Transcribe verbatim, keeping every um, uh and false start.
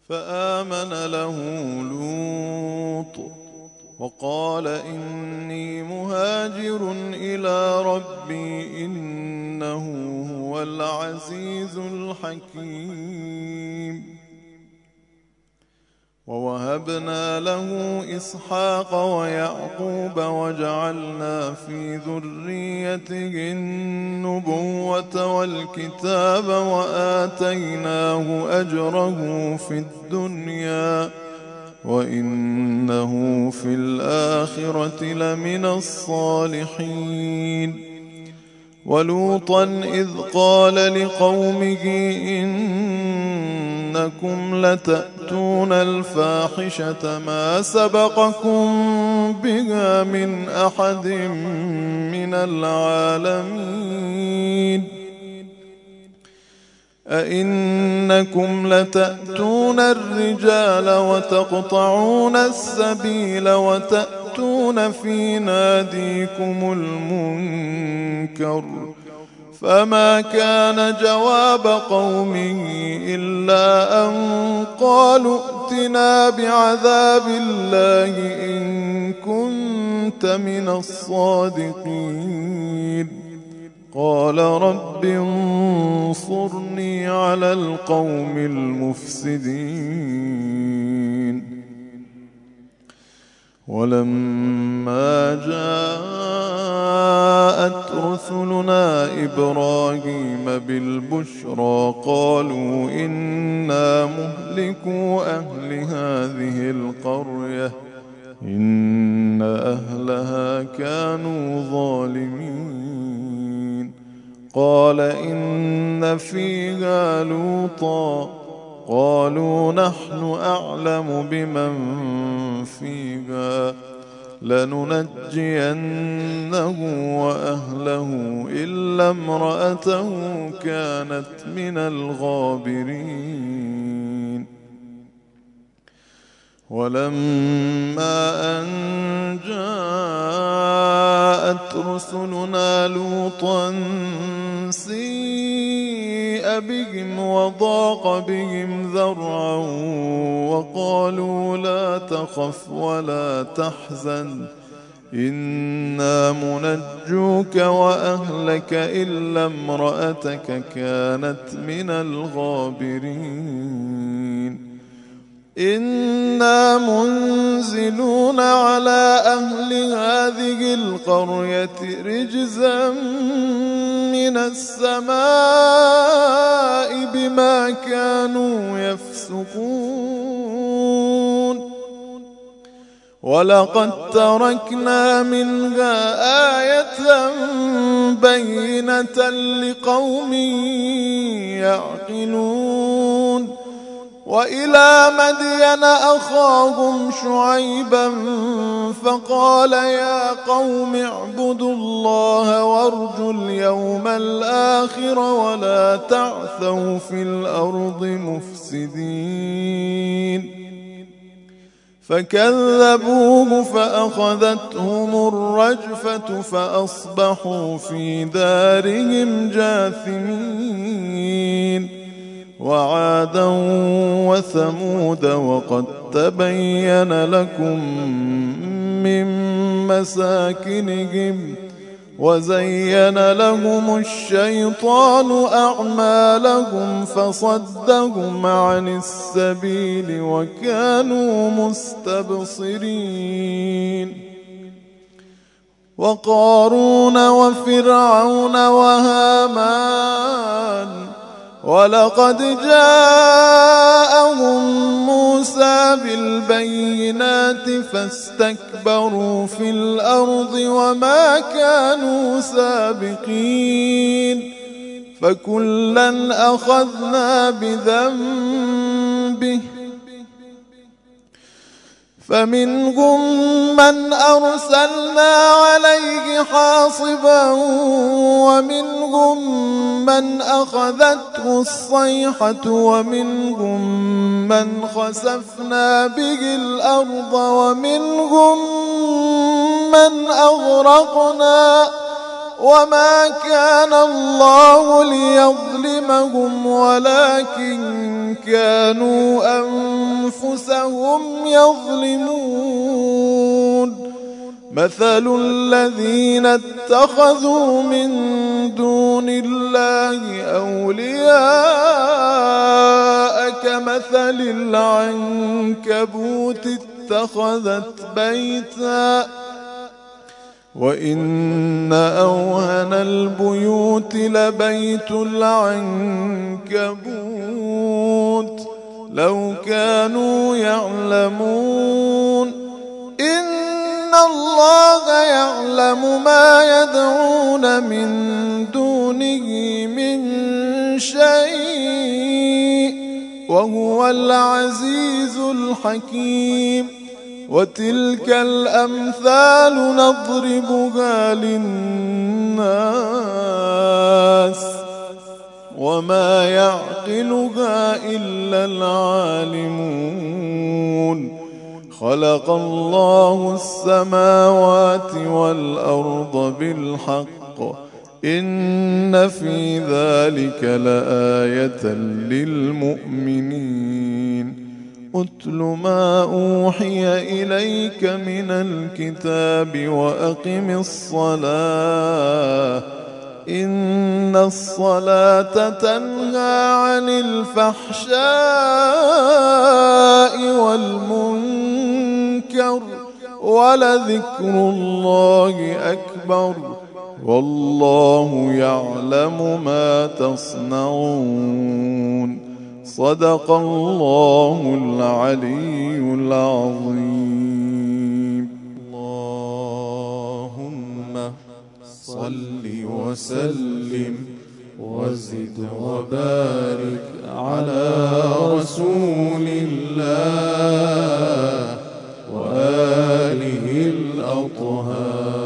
فآمن له لوط وقال إني مهاجر إلى ربي إنه هو العزيز الحكيم. ووهبنا له إسحاق ويعقوب وجعلنا في ذريته النبوة والكتاب وآتيناه أجره في الدنيا وإنه في الآخرة لمن الصالحين. ولوطا إذ قال لقومه إنكم لتأتون الفاحشة ما سبقكم بها من أحد من العالمين أئنكم لتأتون الرجال وتقطعون السبيل وتأتون في ناديكم المنكر. فما كان جواب قومه إلا أن قالوا ائتنا بعذاب الله إن كنت من الصادقين. قال رب انصرني على القوم المفسدين. ولما جاءت رسلنا إبراهيم بالبشرى قالوا إنا مهلكو أهل هذه القرية إن أهلها كانوا ظالمين. قال إن فيها لوطا قالوا نحن أعلم بمن فيها لننجينه وأهله إلا امرأته كانت من الغابرين. ولما أن جاءت رسلنا لوطا سيء بهم وضاق بهم ذرعا وقالوا لا تخف ولا تحزن إنا منجوك وأهلك إلا امرأتك كانت من الغابرين. إنا منزلون على أهل هذه القرية رجزا من السماء بما كانوا يفسقون. ولقد تركنا منها آية بينة لقوم يعقلون. وإلى مدين أخاهم شعيبا فقال يا قوم اعبدوا الله وارجوا اليوم الآخر ولا تعثوا في الأرض مفسدين. فكذبوه فأخذتهم الرجفة فأصبحوا في دارهم جاثمين. وعادا وثمود وقد تبين لكم من مساكنهم وزين لهم الشيطان أعمالهم فصدهم عن السبيل وكانوا مستبصرين. وقارون وفرعون وهامان ولقد جاءهم موسى بالبينات فاستكبروا في الأرض وما كانوا سابقين. فكلا أخذنا بذنبه فمنهم من أرسلنا عليه حاصبا ومنهم من أخذته الصيحة ومنهم من خسفنا به الأرض ومنهم من أغرقنا وما كان الله ليظلمهم ولكن كانوا أنفسهم أنفسهم يظلمون مثل الذين اتخذوا من دون الله أولياء كمثل العنكبوت اتخذت بيتا وإن أوهن البيوت لبيت العنكبوت لو كانوا يعلمون إن الله يعلم ما يدعون من دونه من شيء وهو العزيز الحكيم وتلك الأمثال نضربها للناس وما يعقلها إلا العالمون خلق الله السماوات والأرض بالحق إن في ذلك لآية للمؤمنين أتل ما أوحي إليك من الكتاب وأقم الصلاة إن الصلاة تنهى عن الفحشاء والمنكر ولذكر الله أكبر والله يعلم ما تصنعون صدق الله العلي العظيم. اللهم صل وسلم وزد وبارك على رسول الله وآله الأطهار.